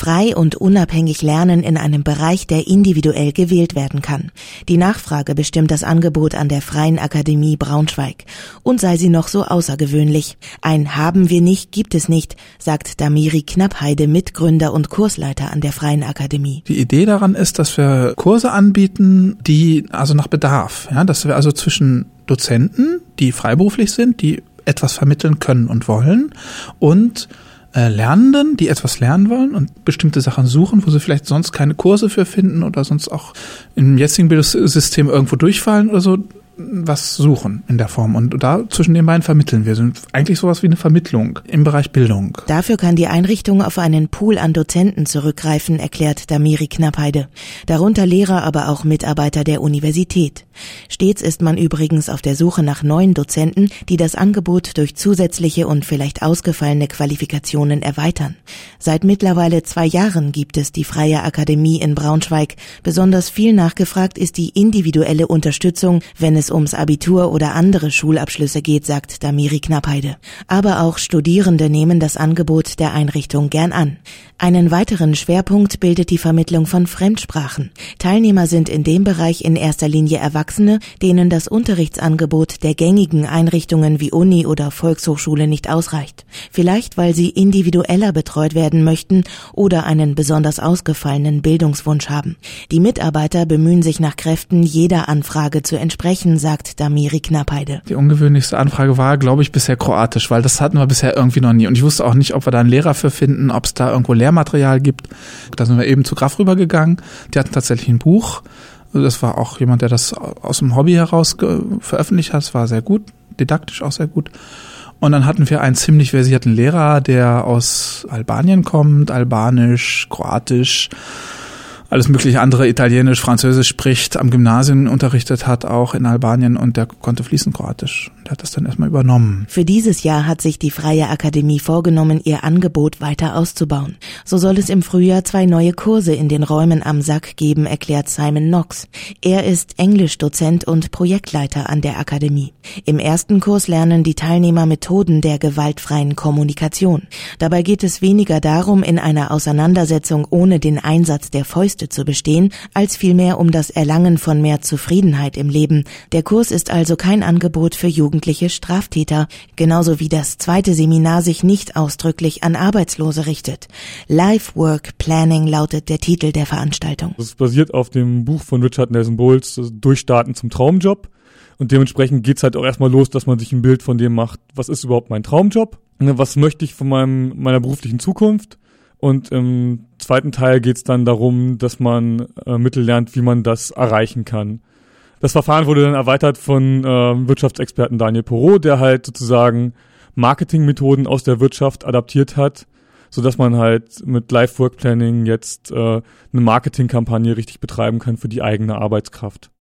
frei und unabhängig lernen in einem Bereich, der individuell gewählt werden kann. Die Nachfrage bestimmt das Angebot an der Freien Akademie Braunschweig. Und sei sie noch so außergewöhnlich. Ein Haben wir nicht, gibt es nicht, sagt Damiri Knappheide, Mitgründer und Kursleiter an der Freien Akademie. Die Idee daran ist, dass wir Kurse anbieten, die also nach Bedarf, ja, dass wir also zwischen Dozenten, die freiberuflich sind, die etwas vermitteln können und wollen, und Lernenden, die etwas lernen wollen und bestimmte Sachen suchen, wo sie vielleicht sonst keine Kurse für finden oder sonst auch im jetzigen Bildungssystem irgendwo durchfallen oder so, was suchen in der Form. Und da zwischen den beiden vermitteln wir. Sind eigentlich sowas wie eine Vermittlung im Bereich Bildung. Dafür kann die Einrichtung auf einen Pool an Dozenten zurückgreifen, erklärt Damiri Knappheide. Darunter Lehrer, aber auch Mitarbeiter der Universität. Stets ist man übrigens auf der Suche nach neuen Dozenten, die das Angebot durch zusätzliche und vielleicht ausgefallene Qualifikationen erweitern. Seit mittlerweile 2 Jahren gibt es die Freie Akademie in Braunschweig. Besonders viel nachgefragt ist die individuelle Unterstützung, wenn es ums Abitur oder andere Schulabschlüsse geht, sagt Damiri Knappheide. Aber auch Studierende nehmen das Angebot der Einrichtung gern an. Einen weiteren Schwerpunkt bildet die Vermittlung von Fremdsprachen. Teilnehmer sind in dem Bereich in erster Linie Erwachsene, denen das Unterrichtsangebot der gängigen Einrichtungen wie Uni oder Volkshochschule nicht ausreicht. Vielleicht, weil sie individueller betreut werden möchten oder einen besonders ausgefallenen Bildungswunsch haben. Die Mitarbeiter bemühen sich nach Kräften, jeder Anfrage zu entsprechen, sagt Damiri Knappheide. Die ungewöhnlichste Anfrage war, glaube ich, bisher Kroatisch, weil das hatten wir bisher irgendwie noch nie. Und ich wusste auch nicht, ob wir da einen Lehrer für finden, ob es da irgendwo Lehrmaterial gibt. Da sind wir eben zu Graf rübergegangen. Die hatten tatsächlich ein Buch. Das war auch jemand, der das aus dem Hobby heraus veröffentlicht hat. Das war sehr gut, didaktisch auch sehr gut. Und dann hatten wir einen ziemlich versierten Lehrer, der aus Albanien kommt, Albanisch, Kroatisch, alles mögliche andere, Italienisch, Französisch spricht, am Gymnasium unterrichtet hat, auch in Albanien, und der konnte fließend Kroatisch. Der hat das dann erstmal übernommen. Für dieses Jahr hat sich die Freie Akademie vorgenommen, ihr Angebot weiter auszubauen. So soll es im Frühjahr 2 neue Kurse in den Räumen am Sack geben, erklärt Simon Knox. Er ist Englischdozent und Projektleiter an der Akademie. Im ersten Kurs lernen die Teilnehmer Methoden der gewaltfreien Kommunikation. Dabei geht es weniger darum, in einer Auseinandersetzung ohne den Einsatz der Fäuste zu bestehen, als vielmehr um das Erlangen von mehr Zufriedenheit im Leben. Der Kurs ist also kein Angebot für jugendliche Straftäter, genauso wie das zweite Seminar sich nicht ausdrücklich an Arbeitslose richtet. Life Work Planning lautet der Titel der Veranstaltung. Das basiert auf dem Buch von Richard Nelson Bowles, Durchstarten zum Traumjob. Und dementsprechend geht's halt auch erstmal los, dass man sich ein Bild von dem macht, was ist überhaupt mein Traumjob? Was möchte ich von meiner beruflichen Zukunft? Und im zweiten Teil geht's dann darum, dass man Mittel lernt, wie man das erreichen kann. Das Verfahren wurde dann erweitert von Wirtschaftsexperten Daniel Porot, der halt sozusagen Marketingmethoden aus der Wirtschaft adaptiert hat, sodass man halt mit Life Work Planning jetzt eine Marketingkampagne richtig betreiben kann für die eigene Arbeitskraft.